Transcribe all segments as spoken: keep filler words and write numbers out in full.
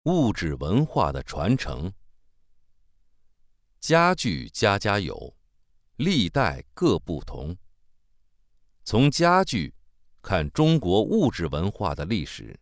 物质文化的传承。家具家家有，历代各不同。从家具看中国物质文化的历史。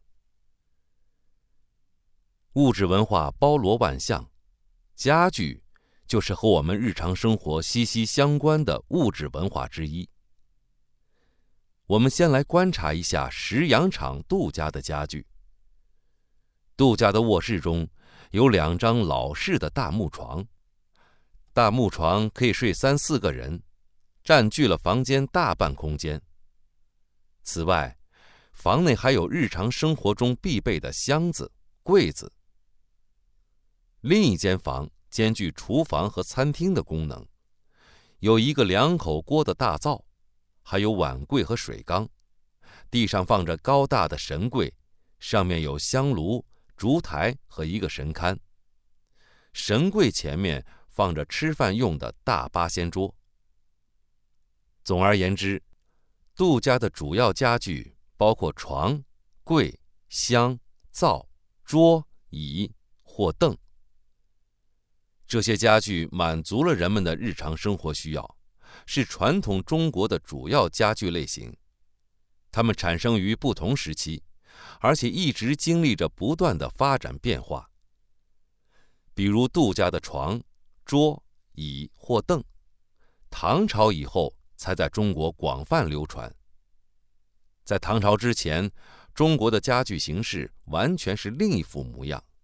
物质文化包罗万象，家具就是和我们日常生活息息相关的物质文化之一。我们先来观察一下石羊场杜家的家具。杜家的卧室中有两张老式的大木床，大木床可以睡三四个人，占据了房间大半空间。此外，房内还有日常生活中必备的箱子、柜子。另一间房兼具厨房和餐厅的功能，有一个两口锅的大灶，还有碗柜和水缸。地上放着高大的神柜，上面有香炉、烛台和一个神龛。神柜前面放着吃饭用的大八仙桌。总而言之，杜家的主要家具包括床、柜、箱、灶、桌、椅或凳。这些家具满足了人们的日常生活需要，是传统中国的主要家具类型。它们产生于不同时期，而且一直经历着不断的发展变化。比如杜家的床、桌、椅或凳，唐朝以后才在中国广泛流传。在唐朝之前，中国的家具形式完全是另一副模样。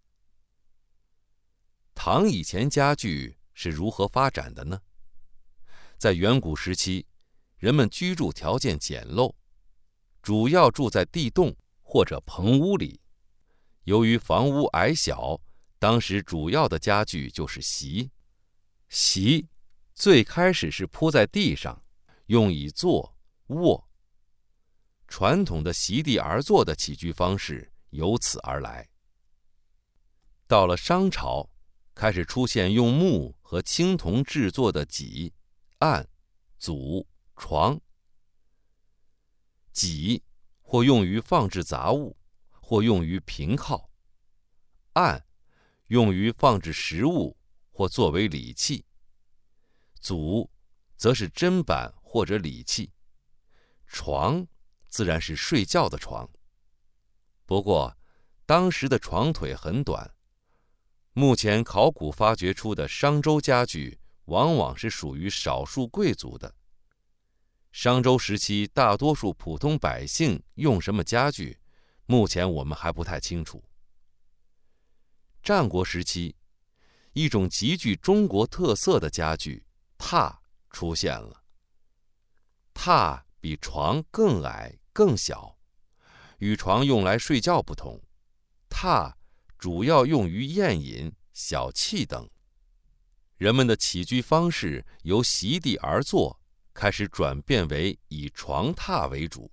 唐以前家具是如何发展的呢？在远古时期，人们居住条件简陋，主要住在地洞或者棚屋里。由于房屋矮小，当时主要的家具就是席。席最开始是铺在地上，用以坐、卧。传统的席地而坐的起居方式由此而来。到了商朝，开始出现用木和青铜制作的几、案、组、床。几或用于放置杂物，或用于平靠；案用于放置食物，或作为礼器；组则是砧板或者礼器；床自然是睡觉的床。不过，当时的床腿很短。目前考古发掘出的商周家具往往是属于少数贵族的。商周时期大多数普通百姓用什么家具，目前我们还不太清楚。战国时期，一种极具中国特色的家具榻出现了。榻比床更矮更小，与床用来睡觉不同，榻主要用于宴饮、小憩等。人们的起居方式由席地而坐开始转变为以床榻为主。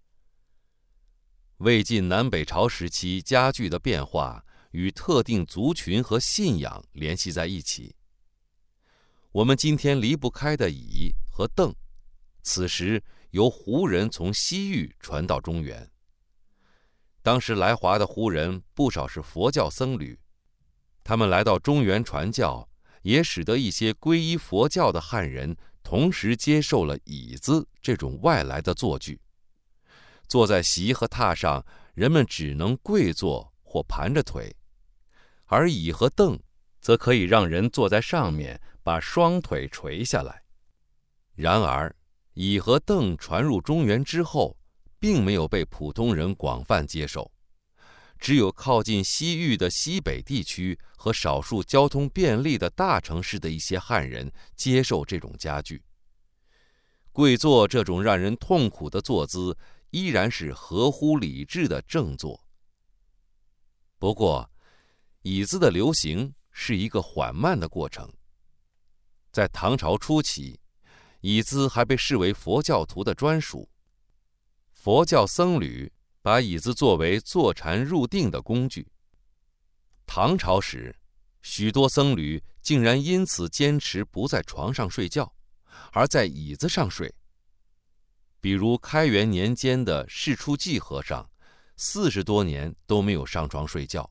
魏晋南北朝时期家具的变化与特定族群和信仰联系在一起。我们今天离不开的椅和凳，此时由胡人从西域传到中原。当时来华的胡人不少是佛教僧侣，他们来到中原传教，也使得一些皈依佛教的汉人同时接受了椅子这种外来的坐具。坐在席和榻上，人们只能跪坐或盘着腿，而椅和凳则可以让人坐在上面，把双腿垂下来。然而，椅和凳传入中原之后，并没有被普通人广泛接受，只有靠近西域的西北地区和少数交通便利的大城市的一些汉人接受这种家具。跪坐这种让人痛苦的坐姿，依然是合乎礼制的正坐。不过，椅子的流行是一个缓慢的过程。在唐朝初期，椅子还被视为佛教徒的专属。佛教僧侣把椅子作为坐禅入定的工具。唐朝时，许多僧侣竟然因此坚持不在床上睡觉，而在椅子上睡。比如开元年间的释出济和尚，四十多年都没有上床睡觉，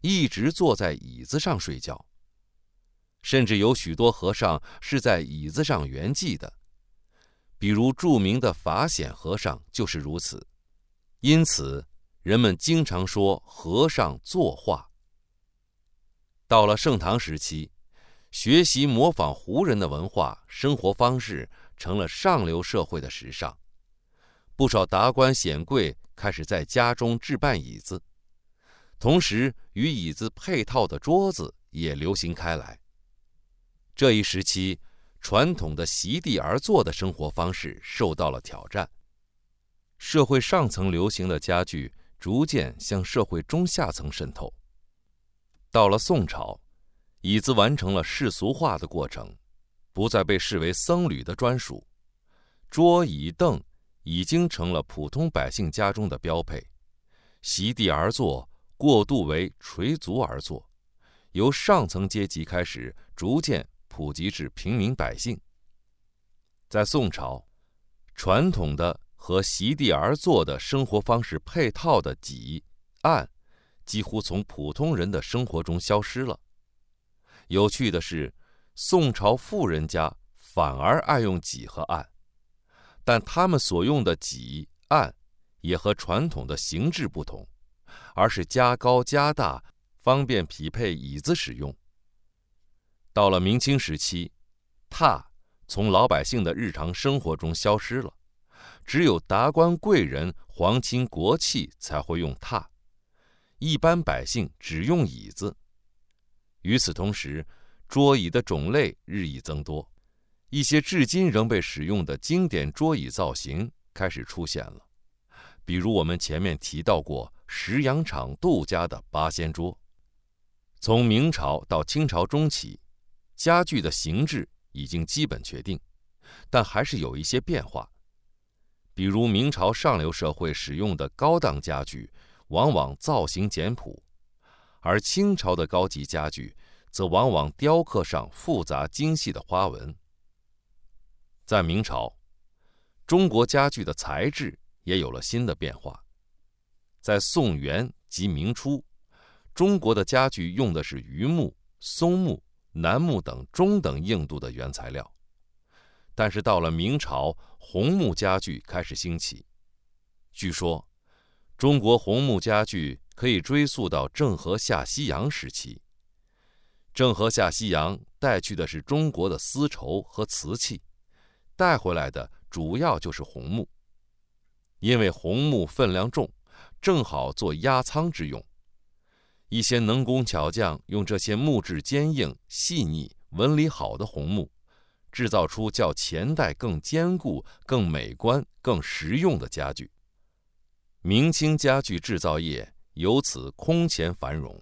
一直坐在椅子上睡觉，甚至有许多和尚是在椅子上圆寂的，比如著名的法显和尚就是如此。因此，人们经常说和尚作画。到了盛唐时期，学习模仿胡人的文化生活方式成了上流社会的时尚，不少达官显贵开始在家中置办椅子，同时与椅子配套的桌子也流行开来。这一时期，传统的席地而坐的生活方式受到了挑战，社会上层流行的家具逐渐向社会中下层渗透。到了宋朝，椅子完成了世俗化的过程，不再被视为僧侣的专属，桌椅凳已经成了普通百姓家中的标配，席地而坐过渡为垂足而坐，由上层阶级开始逐渐普及至平民百姓。在宋朝，传统的和席地而坐的生活方式配套的几案几乎从普通人的生活中消失了。有趣的是，宋朝富人家反而爱用几和案，但他们所用的几案也和传统的形制不同，而是加高加大，方便匹配椅子使用。到了明清时期，榻从老百姓的日常生活中消失了，只有达官贵人、皇亲国戚才会用榻，一般百姓只用椅子。与此同时，桌椅的种类日益增多，一些至今仍被使用的经典桌椅造型开始出现了，比如我们前面提到过石羊场杜家的八仙桌。从明朝到清朝中期，家具的形制已经基本确定，但还是有一些变化。比如明朝上流社会使用的高档家具往往造型简朴，而清朝的高级家具则往往雕刻上复杂精细的花纹。在明朝，中国家具的材质也有了新的变化。在宋元及明初，中国的家具用的是榆木、松木、楠木等中等硬度的原材料，但是到了明朝，红木家具开始兴起。据说，中国红木家具可以追溯到郑和下西洋时期。郑和下西洋带去的是中国的丝绸和瓷器，带回来的主要就是红木。因为红木分量重，正好做压舱之用。一些能工巧匠用这些木质坚硬、细腻、纹理好的红木，制造出较前代更坚固、更美观、更实用的家具。明清家具制造业由此空前繁荣。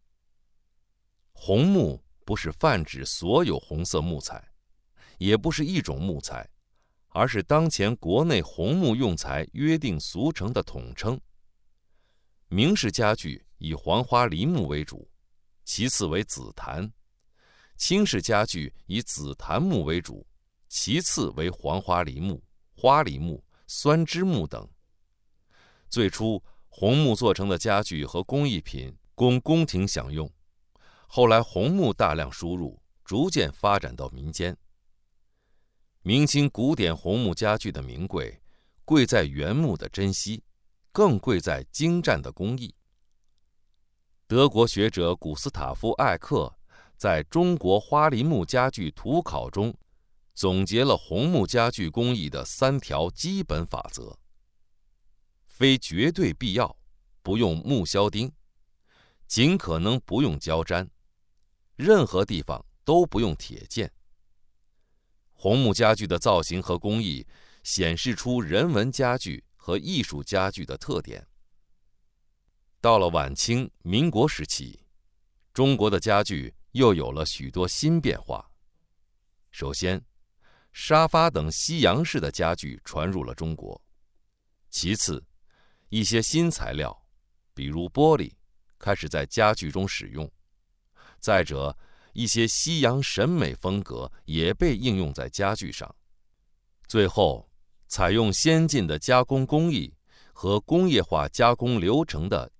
红木不是泛指所有红色木材，也不是一种木材，而是当前国内红木用材约定俗成的统称。明式家具以黄花梨木为主，其次为紫檀；清式家具以紫檀木为主，其次为黄花梨木、花梨木、酸枝木等。最初，红木做成的家具和工艺品供宫廷享用，后来红木大量输入，逐渐发展到民间。明清古典红木家具的名贵，贵在原木的珍惜，更贵在精湛的工艺。德国学者古斯塔夫·艾克在中国花梨木家具图考中总结了红木家具工艺的三条基本法则：非绝对必要，不用木销钉；尽可能不用胶粘；任何地方都不用铁件。红木家具的造型和工艺显示出人文家具和艺术家具的特点。到了晚清、民国时期，中国的家具又有了许多新变化。首先，沙发等西洋式的家具传入了中国。其次，一些新材料，比如玻璃，开始在家具中使用。再者，一些西洋审美风格也被应用在家具上。最后，采用先进的加工工艺和工业化加工流程的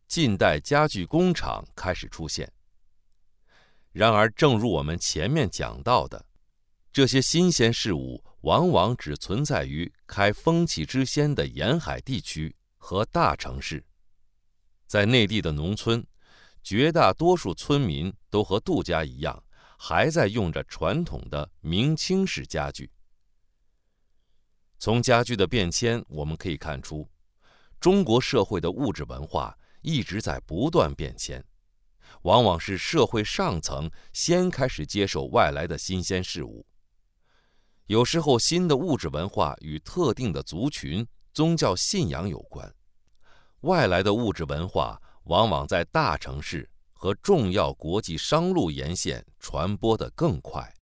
近代家具工厂开始出现。然而，正如我们前面讲到的，这些新鲜事物往往只存在于开风气之先的沿海地区和大城市。在内地的农村，绝大多数村民都和杜家一样，还在用着传统的明清式家具。从家具的变迁，我们可以看出，中国社会的物质文化一直在不断变迁，往往是社会上层先开始接受外来的新鲜事物。有时候，新的物质文化与特定的族群、宗教信仰有关。外来的物质文化往往在大城市和重要国际商路沿线传播得更快。